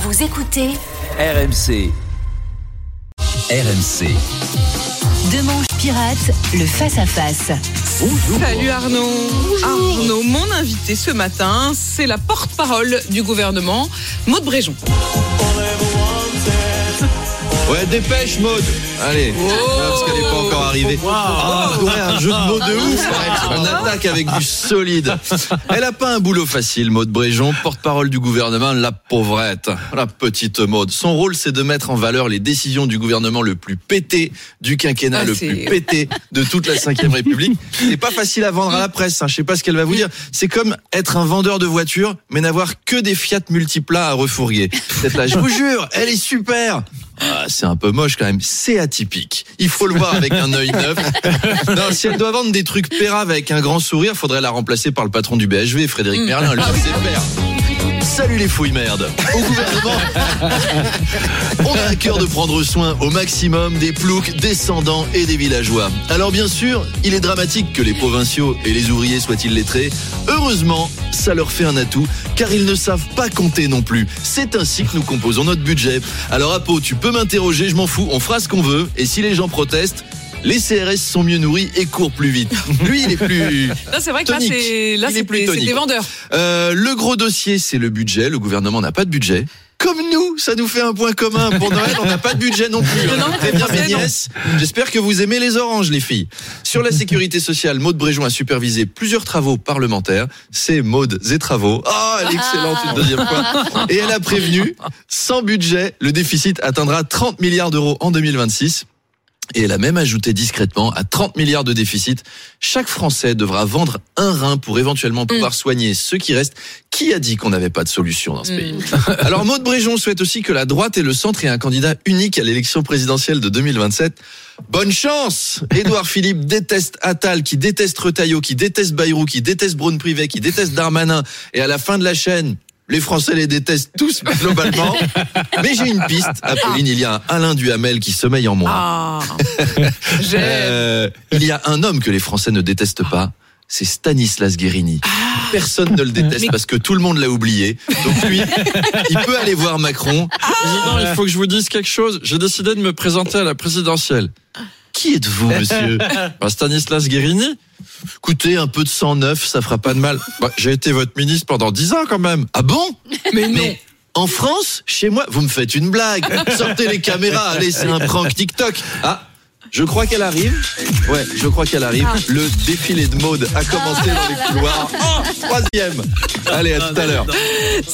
Vous écoutez RMC. RMC. Demanche Pirate, le face-à-face. Bonjour. Salut Arnaud. Arnaud, mon invité ce matin, c'est la porte-parole du gouvernement, Maud Bréjon. Ouais, dépêche, Maud. Allez, parce qu'elle n'est pas encore arrivée. Un jeu de mots de ouf. On attaque avec du solide. Elle a pas un boulot facile, Maud Bréjon, porte-parole du gouvernement, la pauvrette, la petite Maud. Son rôle, c'est de mettre en valeur les décisions du gouvernement le plus pété du quinquennat, le plus pété de toute la 5e République. C'est pas facile à vendre à la presse. Je sais pas ce qu'elle va vous dire. C'est comme être un vendeur de voitures, mais n'avoir que des Fiat Multipla à refourguer. Cette là, je vous jure, elle est super. Ah, c'est un peu moche quand même, c'est atypique. Il faut le voir avec un œil neuf. Non, si elle doit vendre des trucs péraves avec un grand sourire, faudrait la remplacer par le patron du BHV, Frédéric Merlin, lui c'est le père. Salut les fouilles merdes. Au gouvernement, on a à cœur de prendre soin au maximum des ploucs, descendants et des villageois. Alors bien sûr, il est dramatique que les provinciaux et les ouvriers soient illettrés. Heureusement, ça leur fait un atout, car ils ne savent pas compter non plus. C'est ainsi que nous composons notre budget. Alors Apo, tu peux m'interroger, je m'en fous, on fera ce qu'on veut, et si les gens protestent, les CRS sont mieux nourris et courent plus vite. Lui, il est plus Là, c'est vrai que tonique. c'est des vendeurs. Le gros dossier, c'est le budget. Le gouvernement n'a pas de budget. Comme nous, ça nous fait un point commun. Pour Noël, on n'a pas de budget non plus. Très bien, mes nièces. J'espère que vous aimez les oranges, les filles. Sur la sécurité sociale, Maud Bréjon a supervisé plusieurs travaux parlementaires. C'est Maud et travaux. Oh, elle est excellente, une deuxième fois. Et elle a prévenu, sans budget, le déficit atteindra 30 milliards d'euros en 2026. Et elle a même ajouté discrètement, à 30 milliards de déficit, chaque Français devra vendre un rein pour éventuellement pouvoir soigner ceux qui restent. Qui a dit qu'on n'avait pas de solution dans ce pays? Alors Maud Bréjon souhaite aussi que la droite et le centre aient un candidat unique à l'élection présidentielle de 2027. Bonne chance! Édouard Philippe déteste Attal, qui déteste Retailleau, qui déteste Bayrou, qui déteste Braun-Privet, qui déteste Darmanin. Et à la fin de la chaîne, les Français les détestent tous globalement. Mais j'ai une piste, Apolline, il y a un Alain Duhamel qui sommeille en moi. Il y a un homme que les Français ne détestent pas, c'est Stanislas Guerini. Personne ne le déteste parce que tout le monde l'a oublié. Donc lui, il peut aller voir Macron. Président, il faut que je vous dise quelque chose. J'ai décidé de me présenter à la présidentielle. Qui êtes-vous, monsieur? Stanislas Guerini. Écoutez, un peu de sang neuf, ça fera pas de mal. J'ai été votre ministre pendant 10 ans quand même. Ah bon? Mais en France, chez moi, vous me faites une blague. Sortez les caméras, allez, c'est un prank TikTok. Ah, je crois qu'elle arrive. Ouais, je crois qu'elle arrive. Le défilé de mode a commencé dans les couloirs. Oh, 3e. Allez, à tout à l'heure.